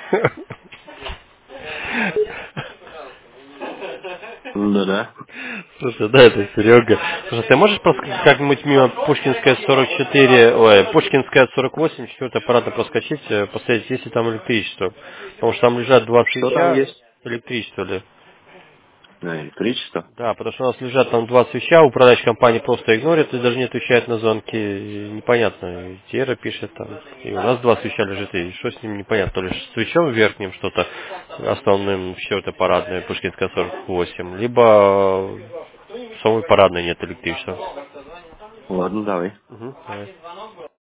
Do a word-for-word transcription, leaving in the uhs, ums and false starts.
Ну да. Слушай, да, это Серега. Слушай, ты можешь просто как-нибудь мимо Пушкинская сорок четыре, ой, Пушкинская сорок восемь, четвертый аппарата проскочить, э, посмотреть, есть ли там электричество? Потому что там лежат два Что там свеча, есть? электричество ли? На электричество. Да, потому что у нас лежат там два свеча, управляющая компания просто игнорит и даже не отвечает на звонки. И непонятно. И Тера пишет там. И у нас два свеча лежит, и что с ним непонятно. То ли с свечом верхним что-то, основным все это парадное, Пушкинская сорок восемь, либо в самой парадной нет электричества. Ладно, давай. Мгм, давай.